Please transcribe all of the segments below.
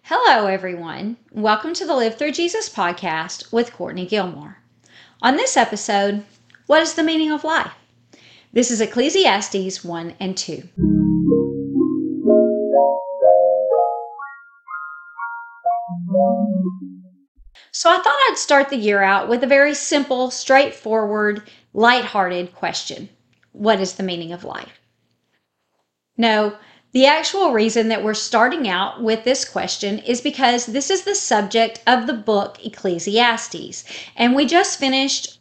Hello, everyone. Welcome to the Live Through Jesus podcast with Courtney Gilmore. On this episode, what is the meaning of life? This is Ecclesiastes 1 and 2. So I thought I'd start the year out with a very simple, straightforward, lighthearted question. What is the meaning of life? No, the actual reason that we're starting out with this question is because this is the subject of the book Ecclesiastes. And we just finished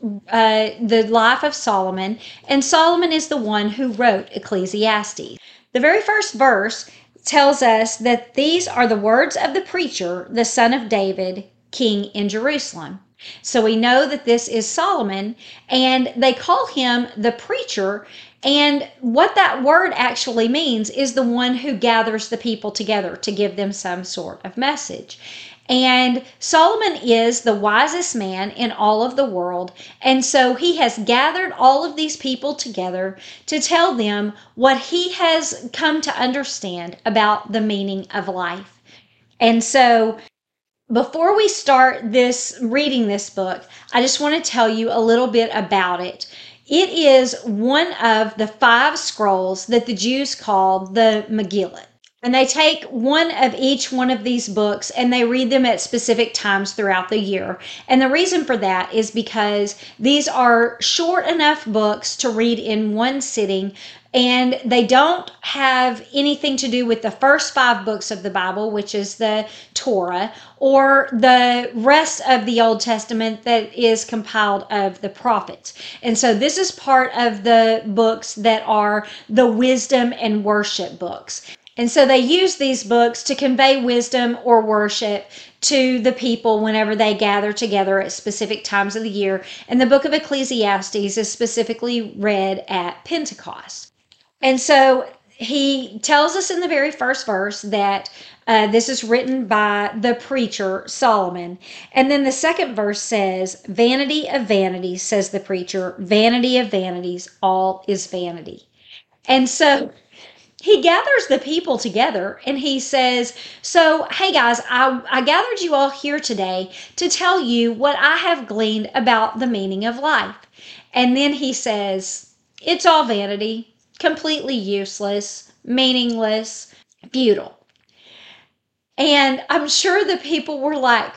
the life of Solomon, and Solomon is the one who wrote Ecclesiastes. The very first verse tells us that these are the words of the preacher, the son of David, king in Jerusalem. So we know that this is Solomon, and they call him the preacher. And what that word actually means is the one who gathers the people together to give them some sort of message. And Solomon is the wisest man in all of the world. And so he has gathered all of these people together to tell them what he has come to understand about the meaning of life. And so before we start reading this book, I just want to tell you a little bit about it. It is one of the 5 scrolls that the Jews call the Megillah. And they take one of each one of these books and they read them at specific times throughout the year. And the reason for that is because these are short enough books to read in one sitting, and they don't have anything to do with the first 5 books of the Bible, which is the Torah, or the rest of the Old Testament that is compiled of the prophets. And so this is part of the books that are the wisdom and worship books. And so they use these books to convey wisdom or worship to the people whenever they gather together at specific times of the year. And the book of Ecclesiastes is specifically read at Pentecost. And so he tells us in the very first verse that this is written by the preacher, Solomon. And then the second verse says, "Vanity of vanities, says the preacher, vanity of vanities, all is vanity." And so he gathers the people together and he says, so, hey guys, I gathered you all here today to tell you what I have gleaned about the meaning of life. And then he says, it's all vanity, completely useless, meaningless, futile. And I'm sure the people were like,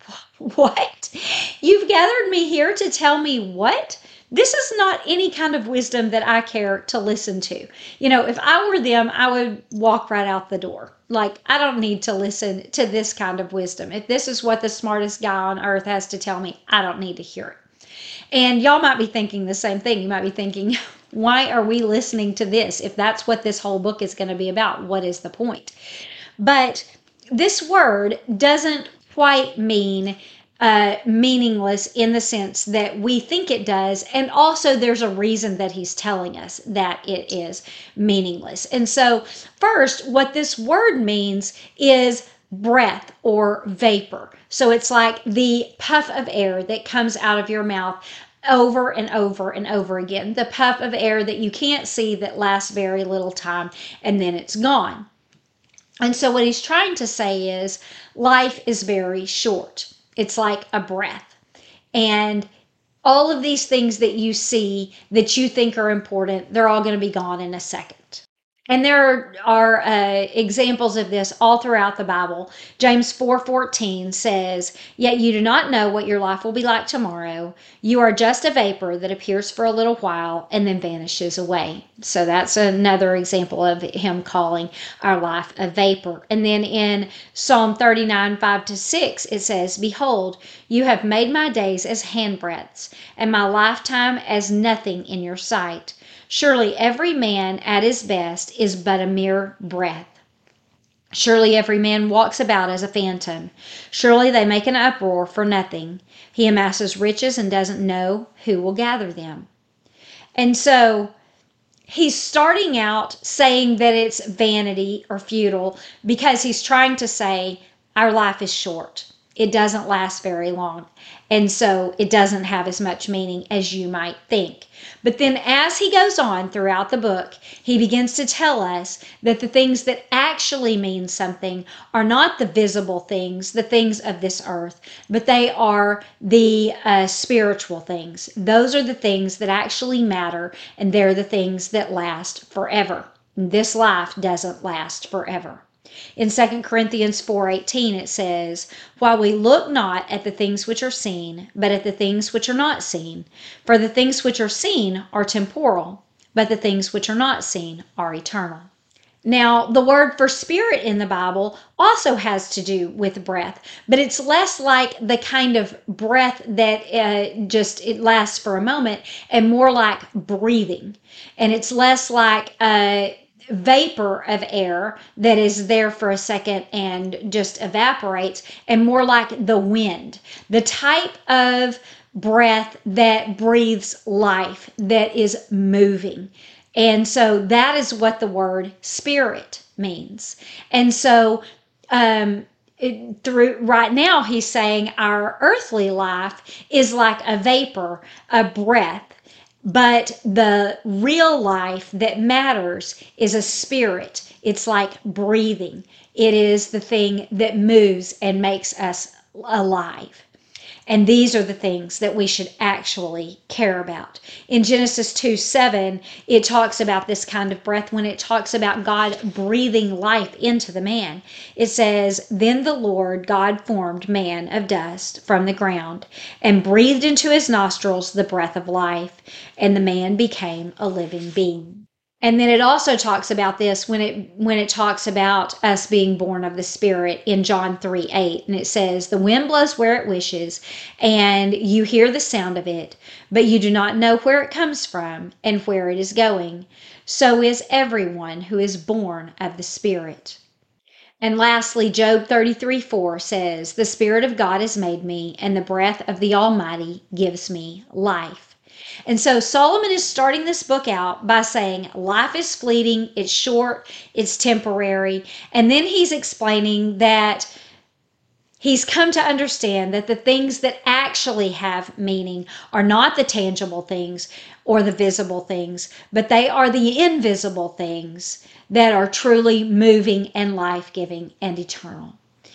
what? You've gathered me here to tell me what? This is not any kind of wisdom that I care to listen to. You know, if I were them, I would walk right out the door. Like, I don't need to listen to this kind of wisdom. If this is what the smartest guy on earth has to tell me, I don't need to hear it. And y'all might be thinking the same thing. You might be thinking, why are we listening to this? If that's what this whole book is going to be about, what is the point? But this word doesn't quite mean meaningless in the sense that we think it does. And also there's a reason that he's telling us that it is meaningless. And so first, what this word means is breath or vapor. So it's like the puff of air that comes out of your mouth over and over and over again. The puff of air that you can't see that lasts very little time and then it's gone. And so what he's trying to say is life is very short. It's like a breath. And all of these things that you see that you think are important, they're all going to be gone in a second. And there are examples of this all throughout the Bible. James 4:14 says, "Yet you do not know what your life will be like tomorrow. You are just a vapor that appears for a little while and then vanishes away." So that's another example of him calling our life a vapor. And then in Psalm 39:5-6, it says, "Behold, you have made my days as handbreadths, and my lifetime as nothing in your sight. Surely every man at his best is but a mere breath. Surely every man walks about as a phantom. Surely they make an uproar for nothing. He amasses riches and doesn't know who will gather them." And so he's starting out saying that it's vanity or futile because he's trying to say our life is short. it doesn't last very long. And so it doesn't have as much meaning as you might think. But then as he goes on throughout the book, he begins to tell us that the things that actually mean something are not the visible things, the things of this earth, but they are the spiritual things. Those are the things that actually matter, and they're the things that last forever. This life doesn't last forever. In 2 Corinthians 4:18 it says, "While we look not at the things which are seen, but at the things which are not seen. For the things which are seen are temporal, but the things which are not seen are eternal." Now, the word for spirit in the Bible also has to do with breath, but it's less like the kind of breath that it lasts for a moment, and more like breathing. And it's less like vapor of air that is there for a second and just evaporates, and more like the wind, the type of breath that breathes life, that is moving. And so that is what the word spirit means. And so through right now, he's saying our earthly life is like a vapor, a breath. But the real life that matters is a spirit. It's like breathing. It is the thing that moves and makes us alive. And these are the things that we should actually care about. In Genesis 2:7, it talks about this kind of breath when it talks about God breathing life into the man. It says, "Then the Lord God formed man of dust from the ground and breathed into his nostrils the breath of life, and the man became a living being." And then it also talks about this when it talks about us being born of the Spirit in John 3:8. And it says, "The wind blows where it wishes, and you hear the sound of it, but you do not know where it comes from and where it is going. So is everyone who is born of the Spirit." And lastly, Job 33:4 says, "The Spirit of God has made me, and the breath of the Almighty gives me life." And so Solomon is starting this book out by saying life is fleeting, it's short, it's temporary. And then he's explaining that he's come to understand that the things that actually have meaning are not the tangible things or the visible things, but they are the invisible things that are truly moving and life-giving and eternal.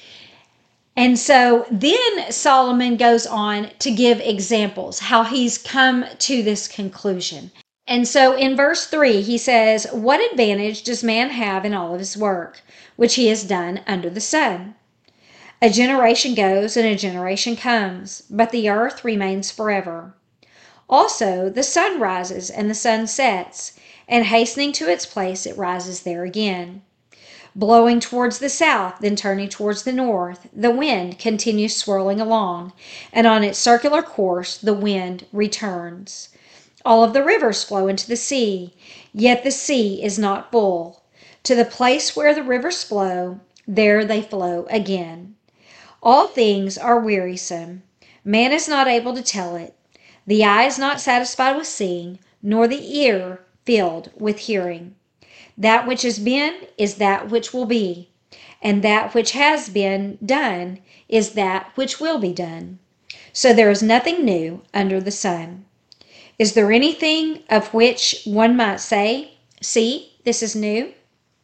And so then Solomon goes on to give examples how he's come to this conclusion. And so in verse 3, he says, "What advantage does man have in all of his work, which he has done under the sun? A generation goes and a generation comes, but the earth remains forever. Also, the sun rises and the sun sets, and hastening to its place, it rises there again. Blowing towards the south, then turning towards the north, the wind continues swirling along, and on its circular course the wind returns. All of the rivers flow into the sea, yet the sea is not full. To the place where the rivers flow, there they flow again. All things are wearisome. Man is not able to tell it. The eye is not satisfied with seeing, nor the ear filled with hearing. That which has been is that which will be, and that which has been done is that which will be done. So there is nothing new under the sun. Is there anything of which one might say, 'See, this is new'?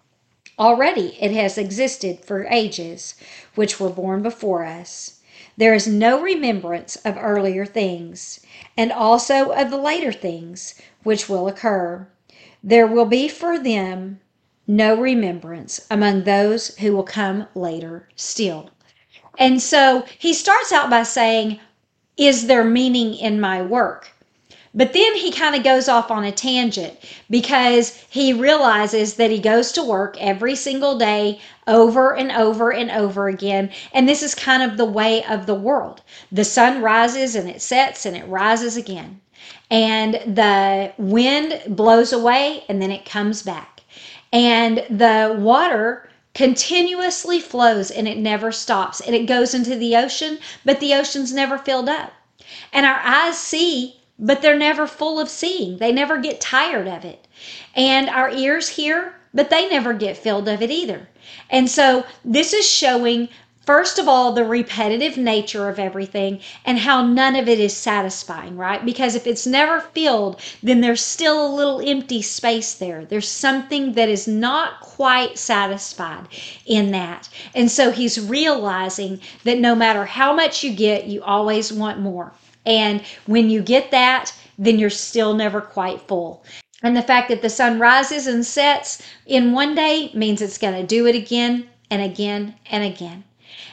Already it has existed for ages, which were born before us. There is no remembrance of earlier things, and also of the later things which will occur. There will be for them no remembrance among those who will come later still." And so he starts out by saying, is there meaning in my work? But then he kind of goes off on a tangent because he realizes that he goes to work every single day over and over and over again. And this is kind of the way of the world. The sun rises and it sets and it rises again. And the wind blows away and then it comes back. And the water continuously flows and it never stops. And it goes into the ocean, but the ocean's never filled up. And our eyes see, but they're never full of seeing. They never get tired of it. And our ears hear, but they never get filled of it either. And so this is showing First of all, the repetitive nature of everything and how none of it is satisfying, right? Because if it's never filled, then there's still a little empty space there. There's something that is not quite satisfied in that. And so he's realizing that no matter how much you get, you always want more. And when you get that, then you're still never quite full. And the fact that the sun rises and sets in one day means it's going to do it again and again and again.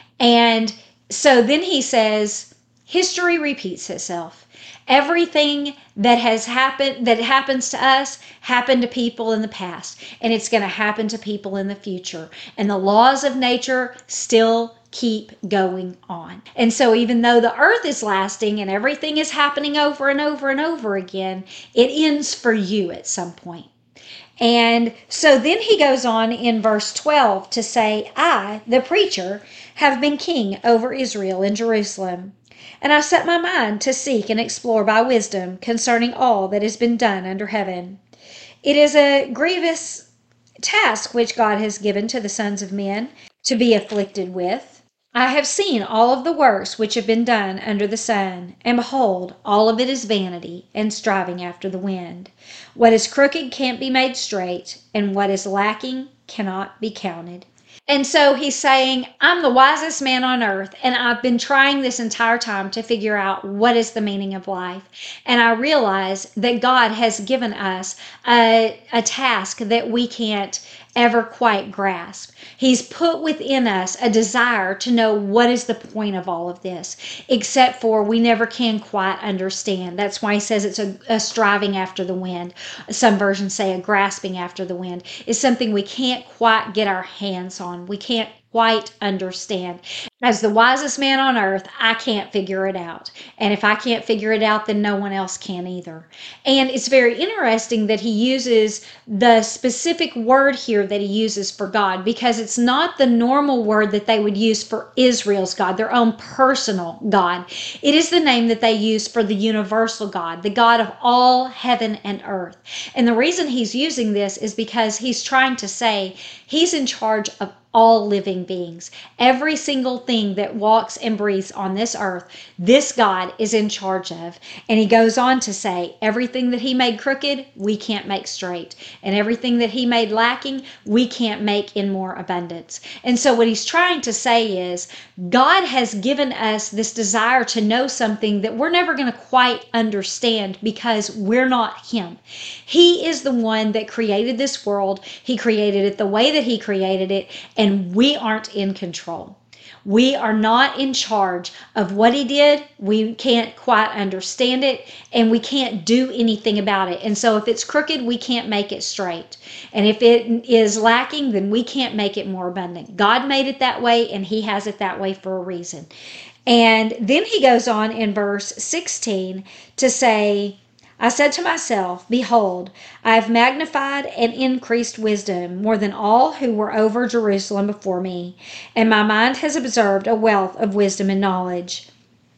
And so then he says, history repeats itself. Everything that has happened, that happens to us, happened to people in the past, and it's going to happen to people in the future. And the laws of nature still keep going on. And so even though the earth is lasting and everything is happening over and over and over again, it ends for you at some point. And so then he goes on in verse 12 to say, I, the preacher, have been king over Israel in Jerusalem. And I set my mind to seek and explore by wisdom concerning all that has been done under heaven. It is a grievous task which God has given to the sons of men to be afflicted with. I have seen all of the works which have been done under the sun, and behold, all of it is vanity and striving after the wind. What is crooked can't be made straight, and what is lacking cannot be counted. And so he's saying, I'm the wisest man on earth, and I've been trying this entire time to figure out what is the meaning of life. And I realize that God has given us a task that we can't ever quite grasp. He's put within us a desire to know what is the point of all of this, except for we never can quite understand. That's why he says it's a striving after the wind. Some versions say a grasping after the wind. It's something we can't quite get our hands on. We can't quite understand. As the wisest man on earth, I can't figure it out. And if I can't figure it out, then no one else can either. And it's very interesting that he uses the specific word here that he uses for God, because it's not the normal word that they would use for Israel's God, their own personal God. It is the name that they use for the universal God, the God of all heaven and earth. And the reason he's using this is because he's trying to say he's in charge of all living beings. Every single thing that walks and breathes on this earth, this God is in charge of. And he goes on to say, everything that he made crooked, we can't make straight. And everything that he made lacking, we can't make in more abundance. And so what he's trying to say is, God has given us this desire to know something that we're never going to quite understand because we're not him. He is the one that created this world. He created it the way that he created it, and we aren't in control. We are not in charge of what he did. We can't quite understand it, and we can't do anything about it. And so if it's crooked, we can't make it straight. And if it is lacking, then we can't make it more abundant. God made it that way, and he has it that way for a reason. And then he goes on in verse 16 to say, I said to myself, behold, I have magnified and increased wisdom more than all who were over Jerusalem before me, and my mind has observed a wealth of wisdom and knowledge.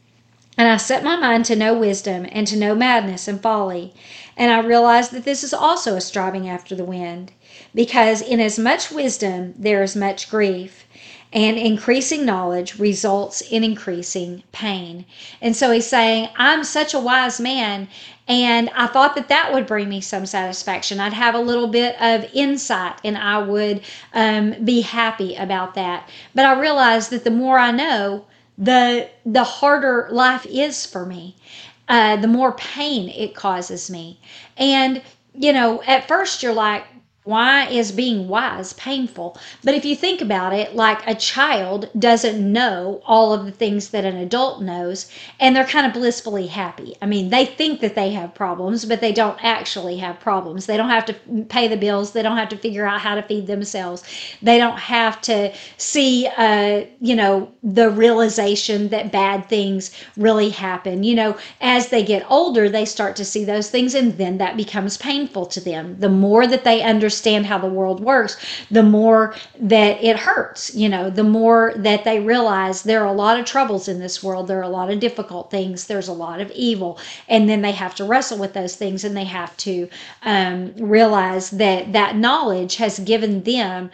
And I set my mind to know wisdom and to know madness and folly. And I realized that this is also a striving after the wind, because in as much wisdom there is much grief, and increasing knowledge results in increasing pain. And so he's saying, I'm such a wise man, and I thought that that would bring me some satisfaction. I'd have a little bit of insight, and I would be happy about that. But I realized that the more I know, the harder life is for me. The more pain it causes me. And, at first you're like, why is being wise painful? But if you think about it, like a child doesn't know all of the things that an adult knows, and they're kind of blissfully happy. I mean, they think that they have problems, but they don't actually have problems. They don't have to pay the bills. They don't have to figure out how to feed themselves. They don't have to see, the realization that bad things really happen. As they get older, they start to see those things, and then that becomes painful to them. The more that they understand understand how the world works, the more that it hurts, the more that they realize there are a lot of troubles in this world. There are a lot of difficult things. There's a lot of evil. And then they have to wrestle with those things, and they have to realize that knowledge has given them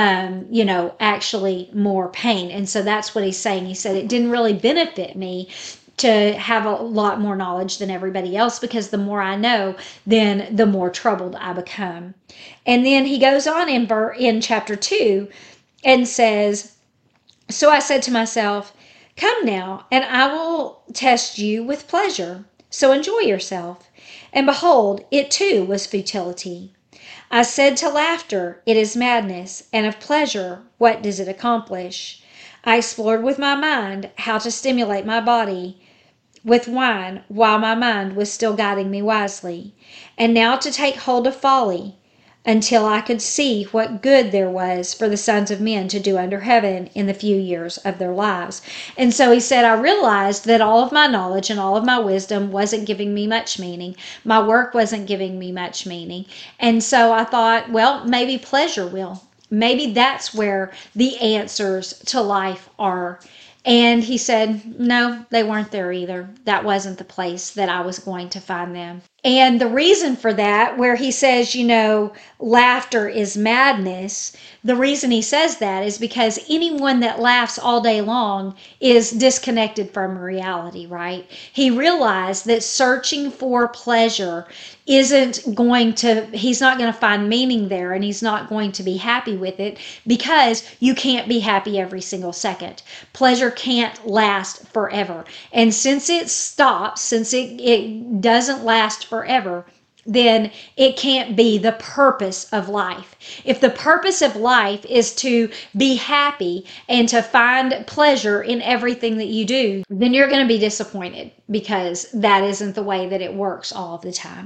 actually more pain. And so that's what he's saying. He said, it didn't really benefit me to have a lot more knowledge than everybody else, because the more I know, then the more troubled I become. And then he goes on in chapter 2 and says, so I said to myself, come now, and I will test you with pleasure. So enjoy yourself. And behold, it too was futility. I said to laughter, it is madness, and of pleasure, what does it accomplish? I explored with my mind how to stimulate my body with wine while my mind was still guiding me wisely, and now to take hold of folly, until I could see what good there was for the sons of men to do under heaven in the few years of their lives. And so he said, I realized that all of my knowledge and all of my wisdom wasn't giving me much meaning. My work wasn't giving me much meaning. And so I thought, well, maybe pleasure will. Maybe that's where the answers to life are. And he said, no, they weren't there either. That wasn't the place that I was going to find them. And the reason for that, where he says, laughter is madness, the reason he says that is because anyone that laughs all day long is disconnected from reality, right? He realized that searching for pleasure he's not going to find meaning there, and he's not going to be happy with it, because you can't be happy every single second. Pleasure can't last forever. And since it stops, since it doesn't last forever, then it can't be the purpose of life. If the purpose of life is to be happy and to find pleasure in everything that you do, then you're going to be disappointed, because that isn't the way that it works all the time.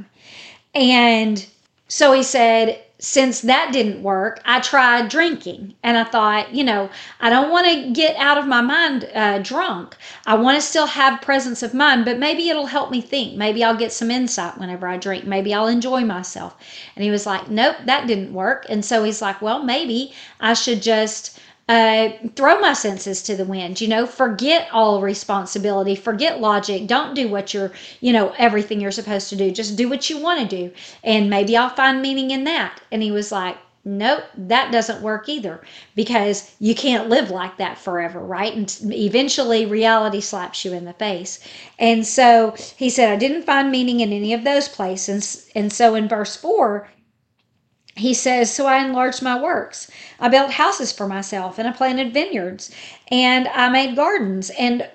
And so he said, since that didn't work, I tried drinking. And I thought, I don't want to get out of my mind drunk. I want to still have presence of mind, but maybe it'll help me think. Maybe I'll get some insight whenever I drink. Maybe I'll enjoy myself. And he was like, nope, that didn't work. And so he's like, well, maybe I should just throw my senses to the wind, forget all responsibility, forget logic. Don't do what everything you're supposed to do. Just do what you want to do. And maybe I'll find meaning in that. And he was like, nope, that doesn't work either, because you can't live like that forever, right? And eventually reality slaps you in the face. And so he said, I didn't find meaning in any of those places. And so in verse 4, he says, so I enlarged my works. I built houses for myself, and I planted vineyards, and I made gardens and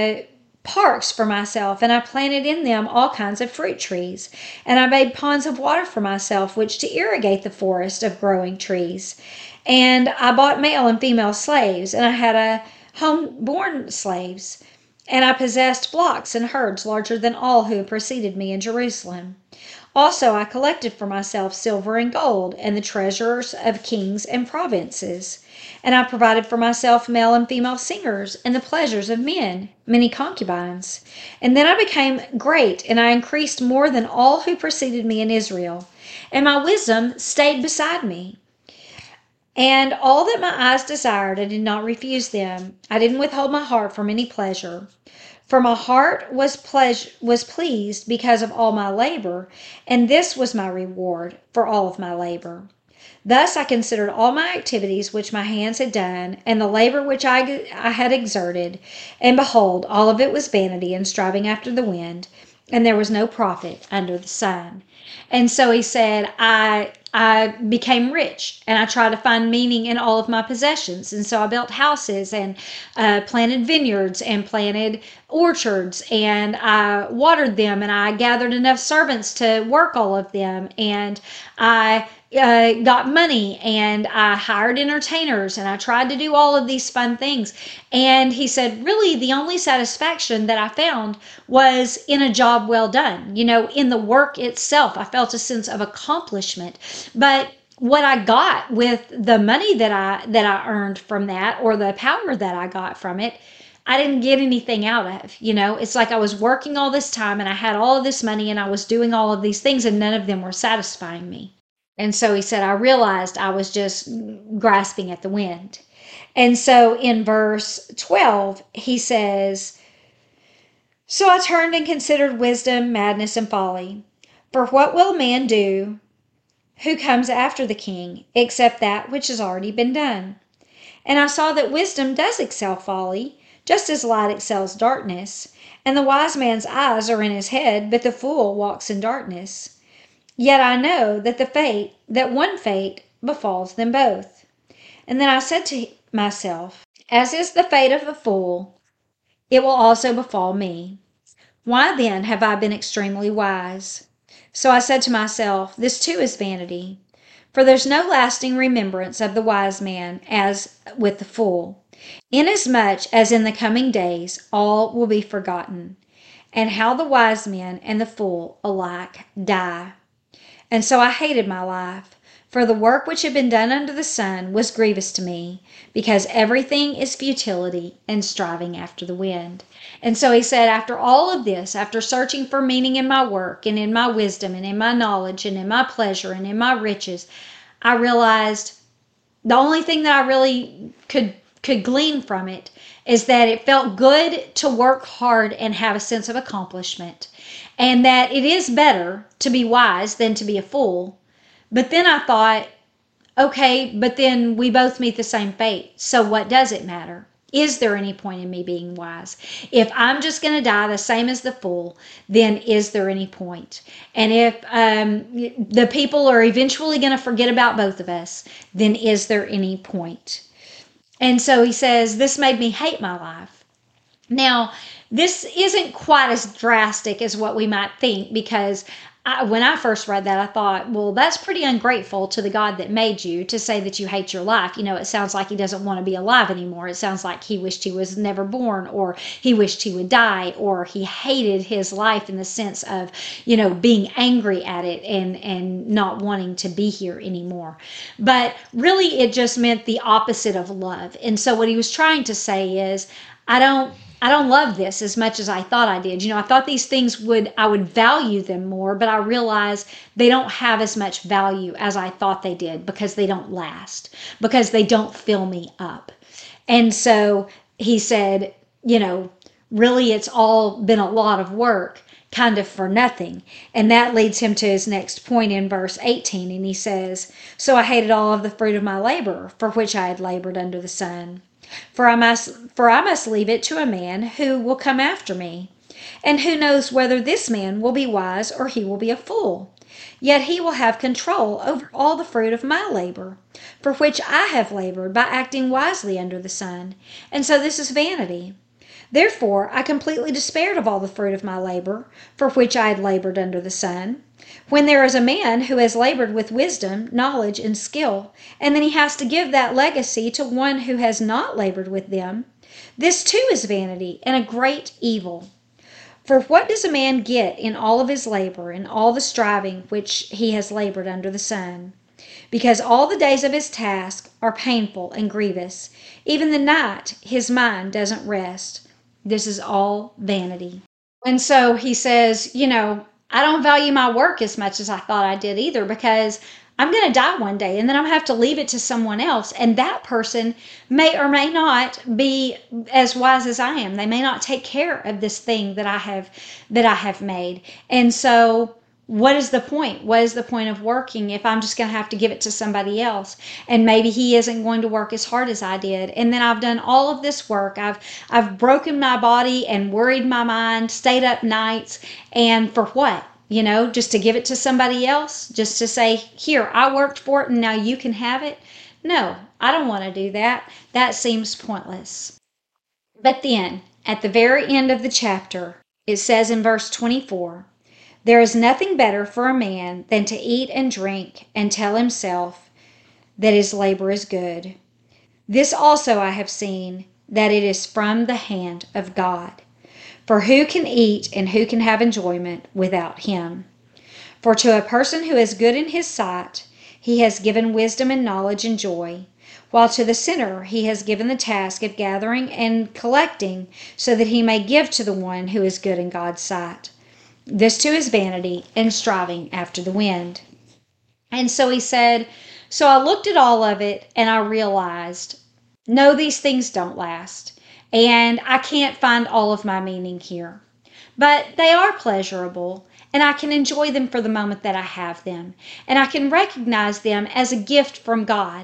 parks for myself, and I planted in them all kinds of fruit trees. And I made ponds of water for myself, which to irrigate the forest of growing trees. And I bought male and female slaves, and I had a home-born slaves. And I possessed flocks and herds larger than all who had preceded me in Jerusalem. Also, I collected for myself silver and gold, and the treasures of kings and provinces. And I provided for myself male and female singers, and the pleasures of men, many concubines. And then I became great, and I increased more than all who preceded me in Israel. And my wisdom stayed beside me. And all that my eyes desired, I did not refuse them. I didn't withhold my heart from any pleasure. For my heart was pleased because of all my labor, and this was my reward for all of my labor. Thus I considered all my activities which my hands had done, and the labor which I had exerted, and behold, all of it was vanity and striving after the wind, and there was no profit under the sun. And so he said, I became rich, and I tried to find meaning in all of my possessions. And so I built houses and planted vineyards and planted orchards, and I watered them, and I gathered enough servants to work all of them, and I got money, and I hired entertainers, and I tried to do all of these fun things. And he said, really, the only satisfaction that I found was in a job well done. In the work itself, I felt a sense of accomplishment. But what I got with the money that I earned from that, or the power that I got from it, I didn't get anything out of. It's like I was working all this time, and I had all of this money, and I was doing all of these things, and none of them were satisfying me. And so he said, I realized I was just grasping at the wind. And so in verse 12, he says, so I turned and considered wisdom, madness, and folly. For what will man do who comes after the king, except that which has already been done? And I saw that wisdom does excel folly, just as light excels darkness. And the wise man's eyes are in his head, but the fool walks in darkness. Yet I know that one fate befalls them both. And then I said to myself, as is the fate of the fool, it will also befall me. Why then have I been extremely wise? So I said to myself, this too is vanity. For there's no lasting remembrance of the wise man as with the fool, inasmuch as in the coming days all will be forgotten, and how the wise man and the fool alike die. And so I hated my life, for the work which had been done under the sun was grievous to me, because everything is futility and striving after the wind. And so he said, after all of this, after searching for meaning in my work and in my wisdom and in my knowledge and in my pleasure and in my riches, I realized the only thing that I really could glean from it is that it felt good to work hard and have a sense of accomplishment, and that it is better to be wise than to be a fool. But then I thought, okay, but then we both meet the same fate. So what does it matter? Is there any point in me being wise? If I'm just going to die the same as the fool, then is there any point? And if the people are eventually going to forget about both of us, then is there any point? And so he says, this made me hate my life. Now, this isn't quite as drastic as what we might think, because when I first read that, I thought, well, that's pretty ungrateful to the God that made you to say that you hate your life. You know, it sounds like he doesn't want to be alive anymore. It sounds like he wished he was never born, or he wished he would die, or he hated his life in the sense of, you know, being angry at it and not wanting to be here anymore. But really, it just meant the opposite of love. And so what he was trying to say is, I don't love this as much as I thought I did. You know, I thought these things I would value them more, but I realized they don't have as much value as I thought they did, because they don't last, because they don't fill me up. And so he said, you know, really it's all been a lot of work kind of for nothing. And that leads him to his next point in verse 18. And he says, so I hated all of the fruit of my labor, for which I had labored under the sun. For I must leave it to a man who will come after me. And who knows whether this man will be wise or he will be a fool? Yet he will have control over all the fruit of my labor, for which I have labored by acting wisely under the sun. And so this is vanity. Therefore I completely despaired of all the fruit of my labor, for which I had labored under the sun. When there is a man who has labored with wisdom, knowledge, and skill, and then he has to give that legacy to one who has not labored with them, this too is vanity and a great evil. For what does a man get in all of his labor and all the striving which he has labored under the sun? Because all the days of his task are painful and grievous. Even the night his mind doesn't rest. This is all vanity. And so he says, you know, I don't value my work as much as I thought I did either, because I'm going to die one day and then I'm going to have to leave it to someone else. And that person may or may not be as wise as I am. They may not take care of this thing that I have made. And so what is the point? What is the point of working if I'm just going to have to give it to somebody else? And maybe he isn't going to work as hard as I did. And then I've done all of this work. I've broken my body and worried my mind, stayed up nights, and for what? You know, just to give it to somebody else? Just to say, here, I worked for it and now you can have it? No, I don't want to do that. That seems pointless. But then, at the very end of the chapter, it says in verse 24, there is nothing better for a man than to eat and drink and tell himself that his labor is good. This also I have seen, that it is from the hand of God. For who can eat and who can have enjoyment without him? For to a person who is good in his sight, he has given wisdom and knowledge and joy, while to the sinner he has given the task of gathering and collecting, so that he may give to the one who is good in God's sight. This too is vanity and striving after the wind. And so he said, so I looked at all of it and I realized, no, these things don't last. And I can't find all of my meaning here. But they are pleasurable, and I can enjoy them for the moment that I have them. And I can recognize them as a gift from God,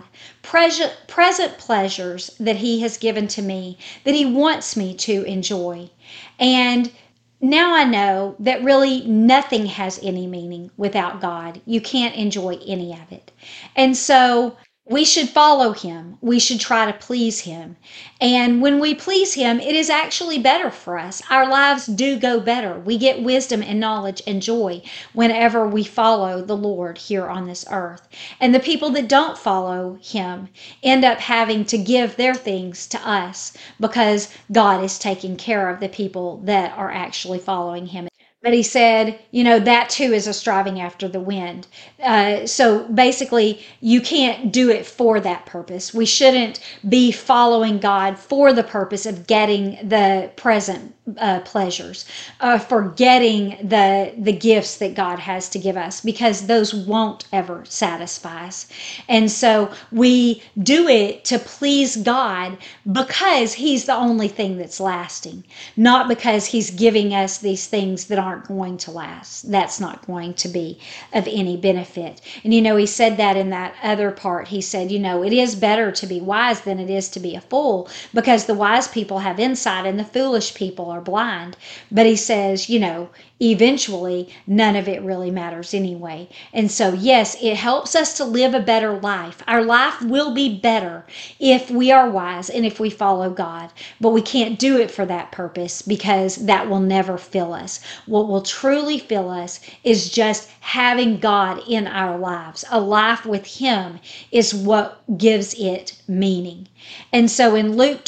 present pleasures that He has given to me, that He wants me to enjoy. And now I know that really nothing has any meaning without God. You can't enjoy any of it. And so we should follow Him. We should try to please Him. And when we please Him, it is actually better for us. Our lives do go better. We get wisdom and knowledge and joy whenever we follow the Lord here on this earth. And the people that don't follow Him end up having to give their things to us because God is taking care of the people that are actually following Him. But he said, that too is a striving after the wind. So basically, you can't do it for that purpose. We shouldn't be following God for the purpose of getting the present pleasures, for getting the gifts that God has to give us, because those won't ever satisfy us. And so we do it to please God because He's the only thing that's lasting, not because He's giving us these things that aren't going to last. That's not going to be of any benefit. And He said that in that other part. He said, it is better to be wise than it is to be a fool, because the wise people have insight and the foolish people are blind. But he says, eventually none of it really matters anyway. And so, yes, it helps us to live a better life. Our life will be better if we are wise and if we follow God. But we can't do it for that purpose, because that will never fill us. What will truly fill us is just having God in our lives. A life with Him is what gives it meaning. And so in Luke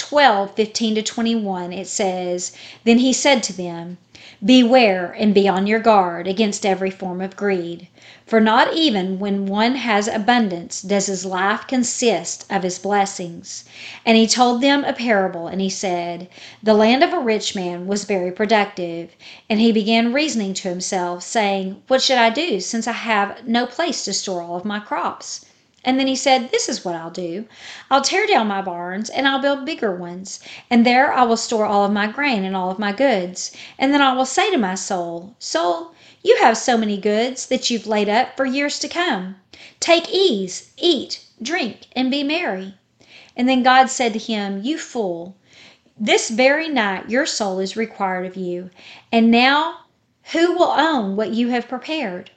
12:15-21, it says, then He said to them, beware and be on your guard against every form of greed. For not even when one has abundance does his life consist of his blessings. And He told them a parable, and He said, the land of a rich man was very productive. And he began reasoning to himself, saying, what should I do, since I have no place to store all of my crops? And then he said, this is what I'll do. I'll tear down my barns and I'll build bigger ones. And there I will store all of my grain and all of my goods. And then I will say to my soul, soul, you have so many goods that you've laid up for years to come. Take ease, eat, drink, and be merry. And then God said to him, you fool, this very night your soul is required of you. And now who will own what you have prepared?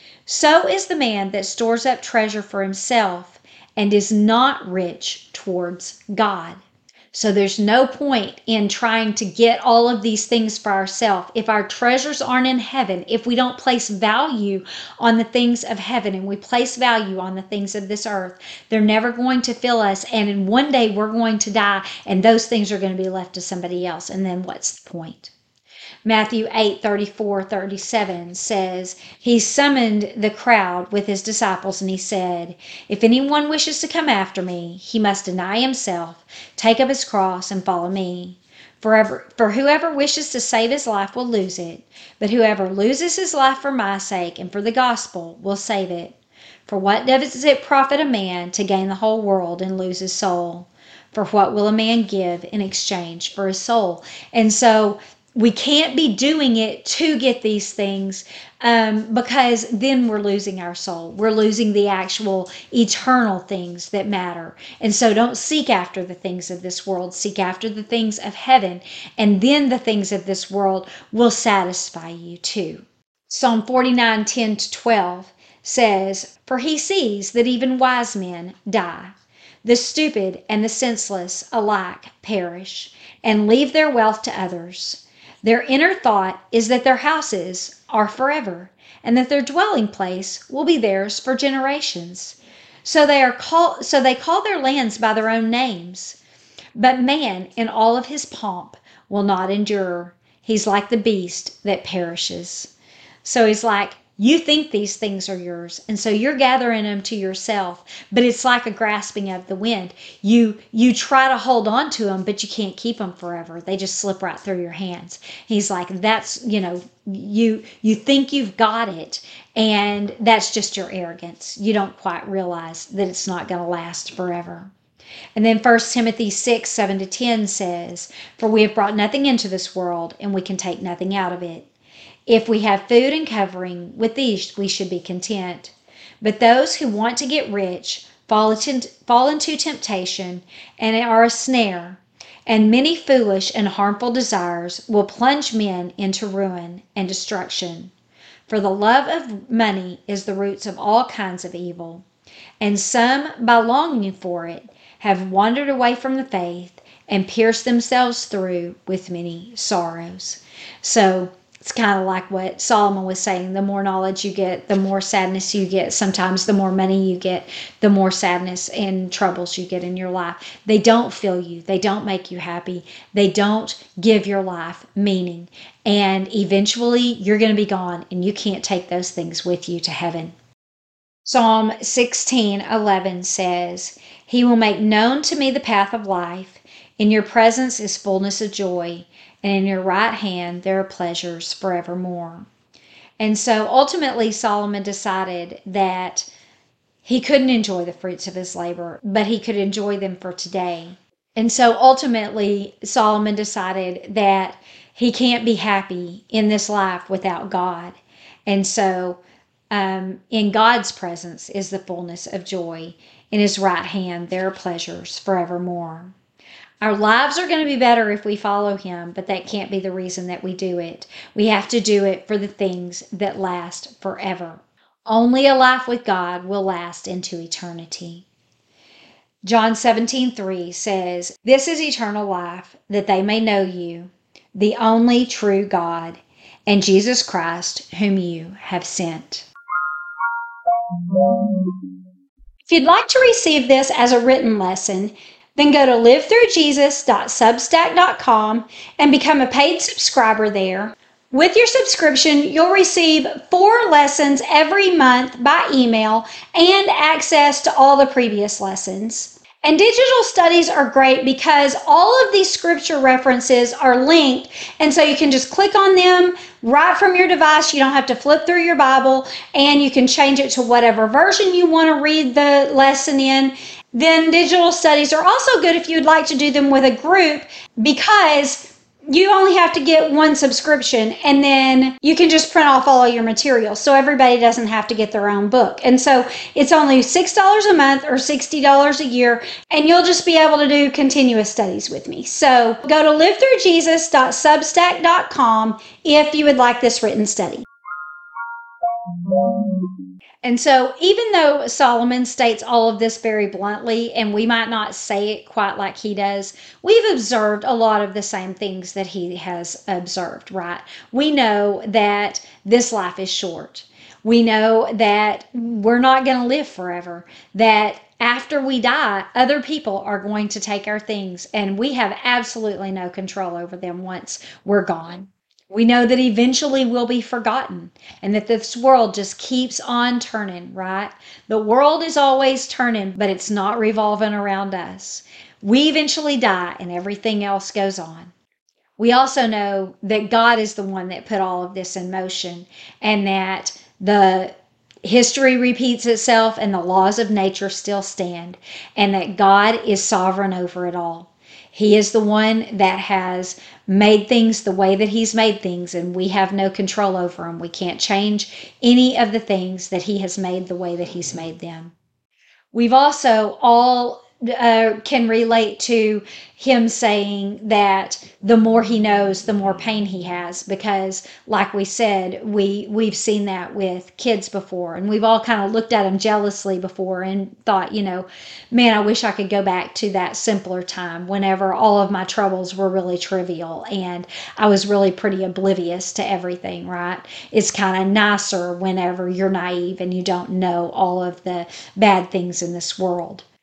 So is the man that stores up treasure for himself and is not rich towards God. So there's no point in trying to get all of these things for ourselves. If our treasures aren't in heaven, if we don't place value on the things of heaven and we place value on the things of this earth, they're never going to fill us. And in one day we're going to die and those things are going to be left to somebody else. And then what's the point? Matthew 8:34-37 says, He summoned the crowd with His disciples, and He said, if anyone wishes to come after me, he must deny himself, take up his cross, and follow me. For whoever wishes to save his life will lose it, but whoever loses his life for my sake and for the gospel will save it. For what does it profit a man to gain the whole world and lose his soul? For what will a man give in exchange for his soul? And so we can't be doing it to get these things, because then we're losing our soul. We're losing the actual eternal things that matter. And so don't seek after the things of this world. Seek after the things of heaven. And then the things of this world will satisfy you too. Psalm 49:10-12 says, for He sees that even wise men die. The stupid and the senseless alike perish and leave their wealth to others. Their inner thought is that their houses are forever, and that their dwelling place will be theirs for generations. So they call their lands by their own names. But man in all of his pomp will not endure. He's like the beast that perishes. So he's like, You think these things are yours, and so you're gathering them to yourself, but it's like a grasping of the wind. You try to hold on to them, but you can't keep them forever. They just slip right through your hands. He's like, that's, you think you've got it, and that's just your arrogance. You don't quite realize that it's not going to last forever. And then 1 Timothy 6:7-10 says, "For we have brought nothing into this world, and we can take nothing out of it. If we have food and covering, with these we should be content. But those who want to get rich fall into temptation and are a snare, and many foolish and harmful desires will plunge men into ruin and destruction. For the love of money is the root of all kinds of evil, and some, by longing for it, have wandered away from the faith and pierced themselves through with many sorrows." So it's kind of like what Solomon was saying. The more knowledge you get, the more sadness you get. Sometimes the more money you get, the more sadness and troubles you get in your life. They don't fill you. They don't make you happy. They don't give your life meaning. And eventually you're going to be gone, and you can't take those things with you to heaven. Psalm 16:11 says, "He will make known to me the path of life. In your presence is fullness of joy, and in your right hand there are pleasures forevermore." And so ultimately Solomon decided that he couldn't enjoy the fruits of his labor, but he could enjoy them for today. And so ultimately Solomon decided that he can't be happy in this life without God. And so in God's presence is the fullness of joy. In his right hand there are pleasures forevermore. Our lives are going to be better if we follow him, but that can't be the reason that we do it. We have to do it for the things that last forever. Only a life with God will last into eternity. John 17:3 says, "This is eternal life, that they may know you, the only true God, and Jesus Christ, whom you have sent." If you'd like to receive this as a written lesson, then go to livethroughjesus.substack.com and become a paid subscriber there. With your subscription, you'll receive 4 lessons every month by email and access to all the previous lessons. And digital studies are great because all of these scripture references are linked, and so you can just click on them right from your device. You don't have to flip through your Bible, and you can change it to whatever version you want to read the lesson in. Then digital studies are also good if you'd like to do them with a group, because you only have to get 1 subscription, and then you can just print off all of your materials, so everybody doesn't have to get their own book. And so it's only $6 a month or $60 a year, and you'll just be able to do continuous studies with me. So go to livethroughjesus.substack.com if you would like this written study. And so even though Solomon states all of this very bluntly, and we might not say it quite like he does, we've observed a lot of the same things that he has observed, right? We know that this life is short. We know that we're not going to live forever, that after we die, other people are going to take our things, and we have absolutely no control over them once we're gone. We know that eventually we'll be forgotten, and that this world just keeps on turning, right? The world is always turning, but it's not revolving around us. We eventually die, and everything else goes on. We also know that God is the one that put all of this in motion, and that the history repeats itself and the laws of nature still stand, and that God is sovereign over it all. He is the one that has made things the way that he's made things, and we have no control over them. We can't change any of the things that he has made the way that he's made them. We've also all can relate to him saying that the more he knows, the more pain he has, because like we said, we've seen that with kids before, and we've all kind of looked at them jealously before and thought, man, I wish I could go back to that simpler time whenever all of my troubles were really trivial and I was really pretty oblivious to everything, right? It's kind of nicer whenever you're naive and you don't know all of the bad things in this world.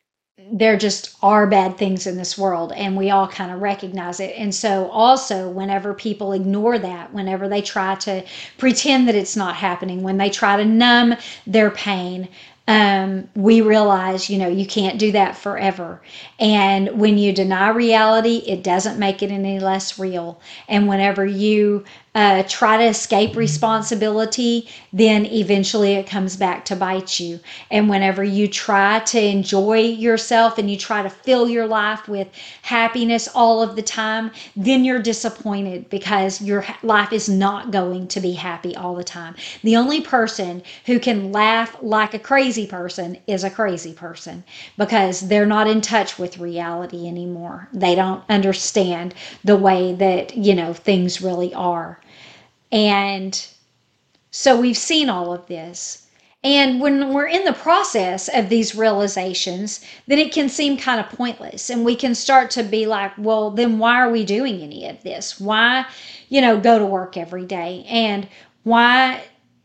there just are bad things in this world, and we all kind of recognize it. And so also, whenever people ignore that, whenever they try to pretend that it's not happening, when they try to numb their pain, we realize, you can't do that forever. And when you deny reality, it doesn't make it any less real. And whenever you try to escape responsibility, then eventually it comes back to bite you. And whenever you try to enjoy yourself and you try to fill your life with happiness all of the time, then you're disappointed because your life is not going to be happy all the time. The only person who can laugh like a crazy person is a crazy person, because they're not in touch with reality anymore. They don't understand the way that, things really are. And so we've seen all of this. And when we're in the process of these realizations, then it can seem kind of pointless. And we can start to be like, well, then why are we doing any of this? Why, go to work every day? And why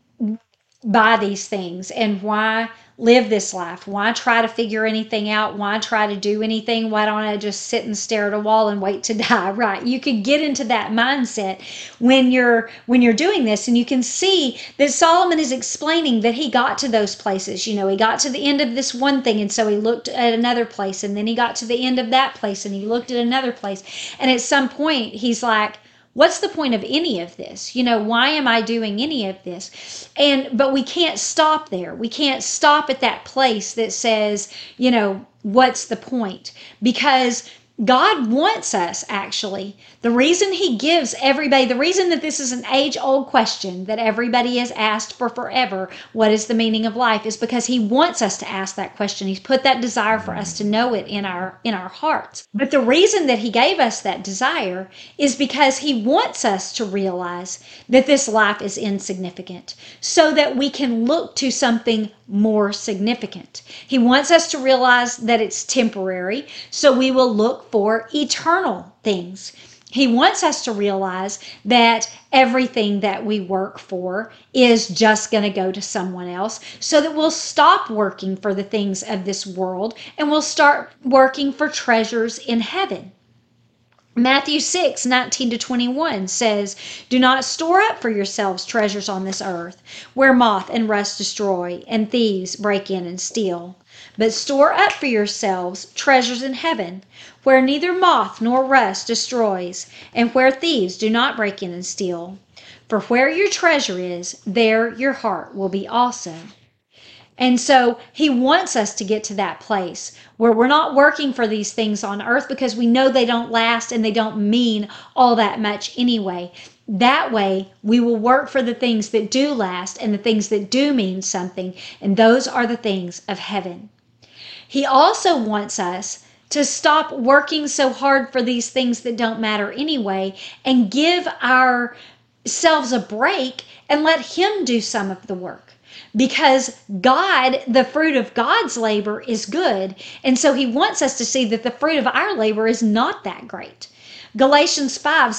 buy these things? And why live this life? Why try to figure anything out? Why try to do anything? Why don't I just sit and stare at a wall and wait to die? Right? You could get into that mindset when you're doing this, and you can see that Solomon is explaining that he got to those places. He got to the end of this one thing, and so he looked at another place, and then he got to the end of that place, and he looked at another place, and at some point he's like, what's the point of any of this? Why am I doing any of this? But we can't stop there. We can't stop at that place that says, what's the point? Because God wants us, actually. The reason he gives everybody, the reason that this is an age-old question that everybody has asked for forever, what is the meaning of life, is because he wants us to ask that question. He's put that desire for us to know it in our hearts. But the reason that he gave us that desire is because he wants us to realize that this life is insignificant, so that we can look to something more significant. He wants us to realize that it's temporary, so we will look for eternal things. He wants us to realize that everything that we work for is just going to go to someone else, so that we'll stop working for the things of this world and we'll start working for treasures in heaven. Matthew 6:19-21 says, do not store up for yourselves treasures on this earth, where moth and rust destroy and thieves break in and steal. But store up for yourselves treasures in heaven, where neither moth nor rust destroys, and where thieves do not break in and steal. For where your treasure is, there your heart will be also. And so he wants us to get to that place where we're not working for these things on earth, because we know they don't last and they don't mean all that much anyway. That way, we will work for the things that do last and the things that do mean something, and those are the things of heaven. He also wants us to stop working so hard for these things that don't matter anyway, and give ourselves a break and let him do some of the work. Because God, the fruit of God's labor is good. And so he wants us to see that the fruit of our labor is not that great. Galatians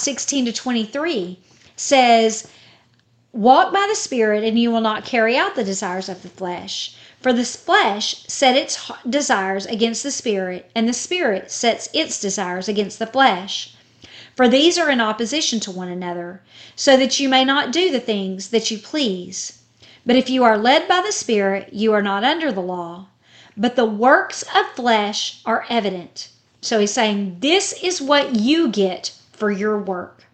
5:16-23 says, walk by the Spirit and you will not carry out the desires of the flesh. For the flesh set its desires against the Spirit, and the Spirit sets its desires against the flesh. For these are in opposition to one another, so that you may not do the things that you please. But if you are led by the Spirit, you are not under the law. But the works of flesh are evident. So he's saying this is what you get for your work: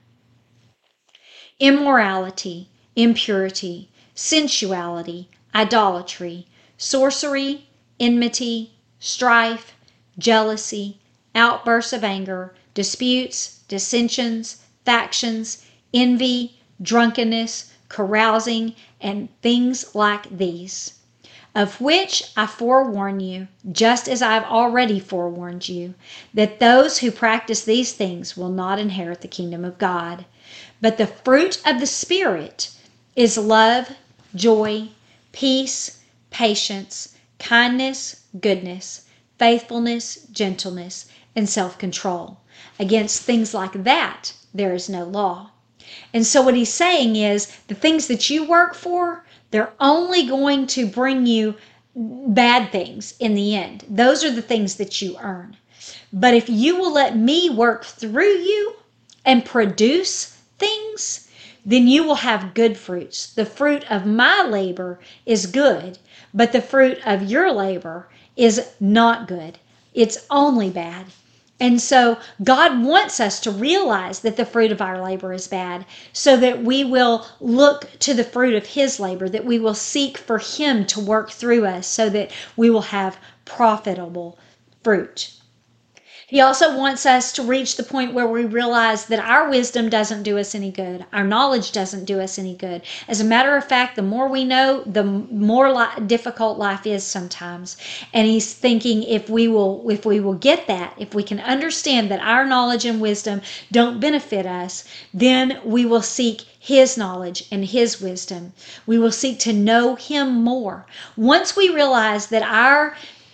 immorality, impurity, sensuality, idolatry, sorcery, enmity, strife, jealousy, outbursts of anger, disputes, dissensions, factions, envy, drunkenness, carousing, and things like these, of which I forewarn you, just as I have already forewarned you, that those who practice these things will not inherit the kingdom of God. But the fruit of the Spirit is love, joy, peace, patience, kindness, goodness, faithfulness, gentleness, and self-control. Against things like that, there is no law. And so what he's saying is the things that you work for, they're only going to bring you bad things in the end. Those are the things that you earn. But if you will let me work through you and produce things, then you will have good fruits. The fruit of my labor is good, but the fruit of your labor is not good. It's only bad. And so God wants us to realize that the fruit of our labor is bad so that we will look to the fruit of his labor, that we will seek for him to work through us so that we will have profitable fruit. He also wants us to reach the point where we realize that our wisdom doesn't do us any good. Our knowledge doesn't do us any good. As a matter of fact, the more we know, the more difficult life is sometimes. And he's thinking if we will get that, if we can understand that our knowledge and wisdom don't benefit us, then we will seek his knowledge and his wisdom. We will seek to know him more. Once we realize that our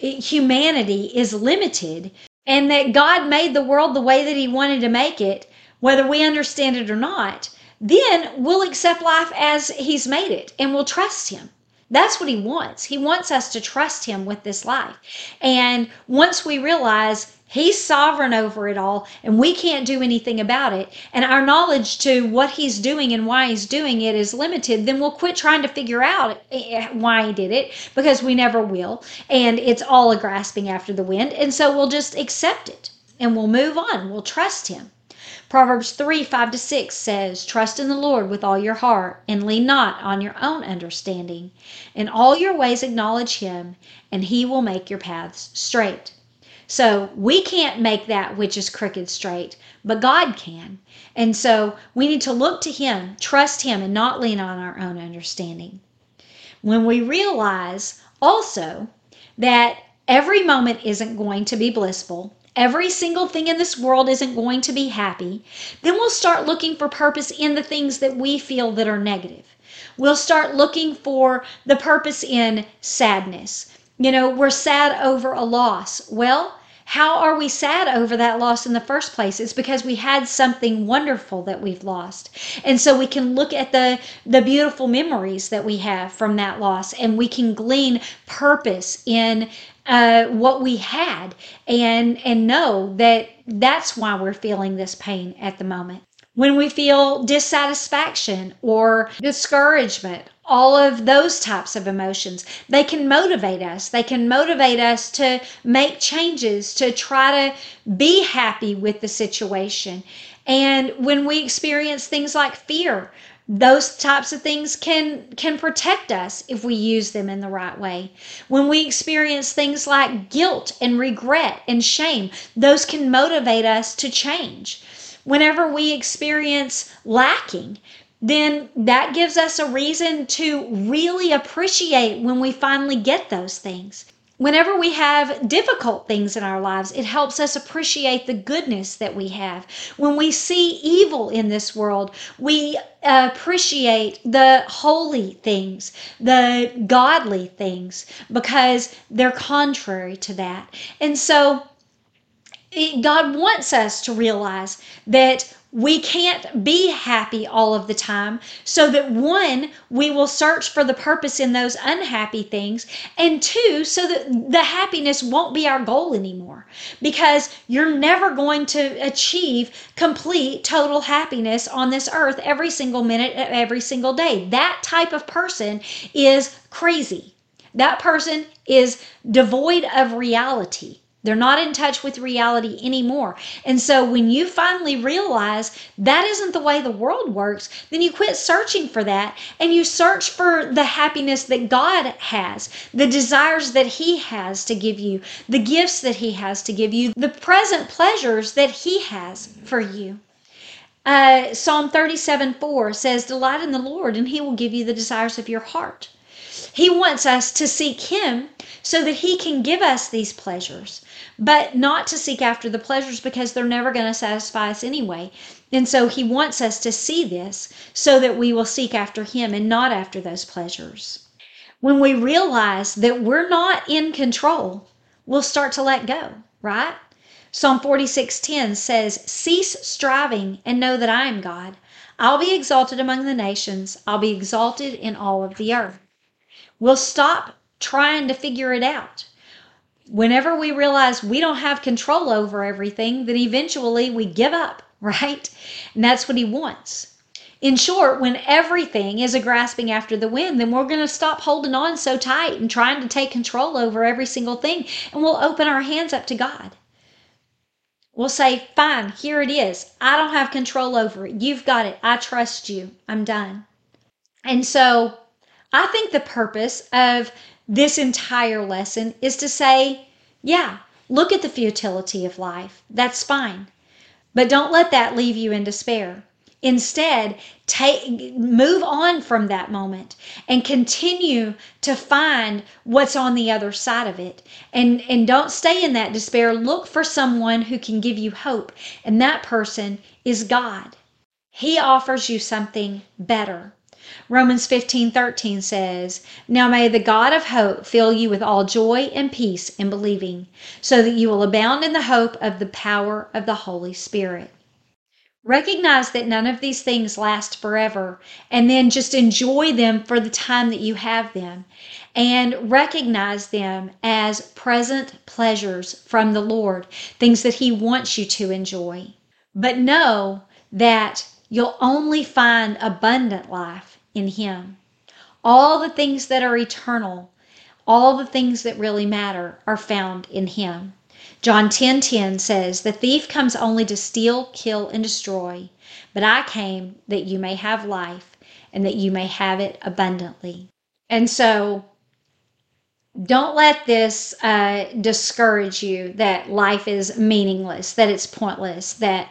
humanity is limited, and that God made the world the way that he wanted to make it, whether we understand it or not, then we'll accept life as he's made it and we'll trust him. That's what he wants. He wants us to trust him with this life. And once we realize he's sovereign over it all and we can't do anything about it, and our knowledge to what he's doing and why he's doing it is limited, then we'll quit trying to figure out why he did it, because we never will. And it's all a grasping after the wind. And so we'll just accept it and we'll move on. We'll trust him. Proverbs 3:5-6 says, "Trust in the Lord with all your heart and lean not on your own understanding. In all your ways acknowledge him, and he will make your paths straight." So we can't make that which is crooked straight, but God can. And so we need to look to him, trust him, and not lean on our own understanding. When we realize also that every moment isn't going to be blissful, every single thing in this world isn't going to be happy, then we'll start looking for purpose in the things that we feel that are negative. We'll start looking for the purpose in sadness. We're sad over a loss. Well, how are we sad over that loss in the first place? It's because we had something wonderful that we've lost. And so we can look at the beautiful memories that we have from that loss, and we can glean purpose in what we had and know that that's why we're feeling this pain at the moment. When we feel dissatisfaction or discouragement, all of those types of emotions, they can motivate us. They can motivate us to make changes, to try to be happy with the situation. And when we experience things like fear, those types of things can protect us if we use them in the right way. When we experience things like guilt and regret and shame, those can motivate us to change. Whenever we experience lacking, then that gives us a reason to really appreciate when we finally get those things. Whenever we have difficult things in our lives, it helps us appreciate the goodness that we have. When we see evil in this world, we appreciate the holy things, the godly things, because they're contrary to that. And so God wants us to realize that we can't be happy all of the time, so that one, we will search for the purpose in those unhappy things, and two, so that the happiness won't be our goal anymore, because you're never going to achieve complete, total happiness on this earth every single minute of every single day. That type of person is crazy. That person is devoid of reality. They're not in touch with reality anymore. And so when you finally realize that isn't the way the world works, then you quit searching for that and you search for the happiness that God has, the desires that he has to give you, the gifts that he has to give you, the present pleasures that he has for you. Psalm 37:4 says, "Delight in the Lord, and he will give you the desires of your heart." He wants us to seek him so that he can give us these pleasures, but not to seek after the pleasures because they're never going to satisfy us anyway. And so he wants us to see this so that we will seek after him and not after those pleasures. When we realize that we're not in control, we'll start to let go, right? Psalm 46:10 says, "Cease striving and know that I am God. I'll be exalted among the nations. I'll be exalted in all of the earth." We'll stop trying to figure it out. Whenever we realize we don't have control over everything, then eventually we give up, right? And that's what he wants. In short, when everything is a grasping after the wind, then we're going to stop holding on so tight and trying to take control over every single thing, and we'll open our hands up to God. We'll say, fine, here it is. I don't have control over it. You've got it. I trust you. I'm done. And so I think the purpose of this entire lesson is to say, yeah, look at the futility of life. That's fine. But don't let that leave you in despair. Instead, move on from that moment and continue to find what's on the other side of it. And don't stay in that despair. Look for someone who can give you hope. And that person is God. He offers you something better. Romans 15:13 says, "Now may the God of hope fill you with all joy and peace in believing, so that you will abound in the hope of the power of the Holy Spirit." Recognize that none of these things last forever, and then just enjoy them for the time that you have them, and recognize them as present pleasures from the Lord, things that He wants you to enjoy. But know that you'll only find abundant life in Him. All the things that are eternal, all the things that really matter are found in Him. John 10:10 says, "The thief comes only to steal, kill, and destroy, but I came that you may have life and that you may have it abundantly." And so don't let this discourage you that life is meaningless, that it's pointless, that,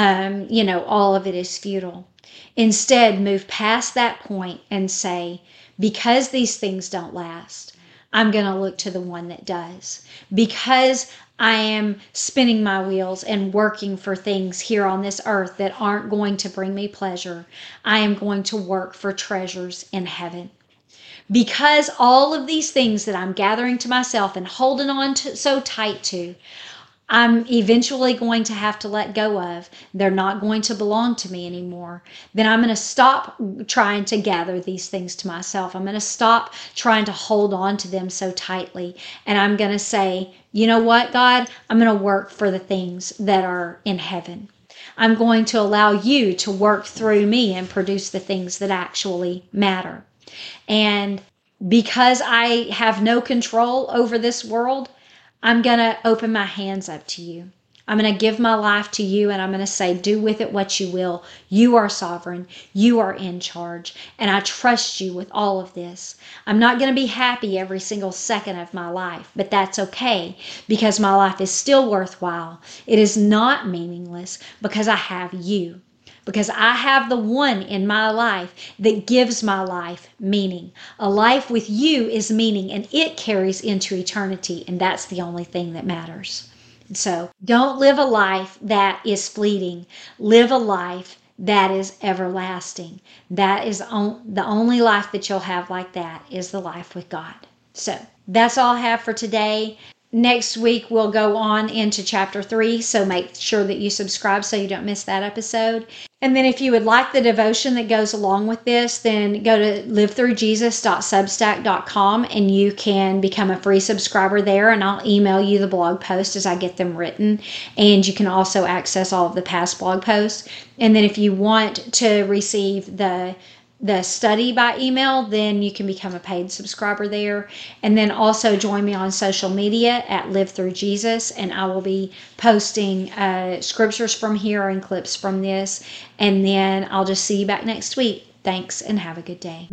all of it is futile. Instead, move past that point and say, because these things don't last, I'm going to look to the one that does. Because I am spinning my wheels and working for things here on this earth that aren't going to bring me pleasure, I am going to work for treasures in heaven. Because all of these things that I'm gathering to myself and holding on to so tight to, I'm eventually going to have to let go of. They're not going to belong to me anymore. Then I'm going to stop trying to gather these things to myself. I'm going to stop trying to hold on to them so tightly. And I'm going to say, you know what, God? I'm going to work for the things that are in heaven. I'm going to allow you to work through me and produce the things that actually matter. And because I have no control over this world, I'm going to open my hands up to you. I'm going to give my life to you, and I'm going to say, do with it what you will. You are sovereign. You are in charge. And I trust you with all of this. I'm not going to be happy every single second of my life, but that's okay, because my life is still worthwhile. It is not meaningless because I have you. Because I have the one in my life that gives my life meaning. A life with you is meaning, and it carries into eternity, and that's the only thing that matters. And so don't live a life that is fleeting. Live a life that is everlasting. That is the only life that you'll have like that is the life with God. So that's all I have for today. Next week, we'll go on into chapter 3, so make sure that you subscribe so you don't miss that episode. And then if you would like the devotion that goes along with this, then go to livethroughjesus.substack.com and you can become a free subscriber there, and I'll email you the blog posts as I get them written. And you can also access all of the past blog posts. And then if you want to receive the study by email, then you can become a paid subscriber there. And then also join me on social media at Live Through Jesus, and I will be posting scriptures from here and clips from this. And then I'll just see you back next week. Thanks, and have a good day.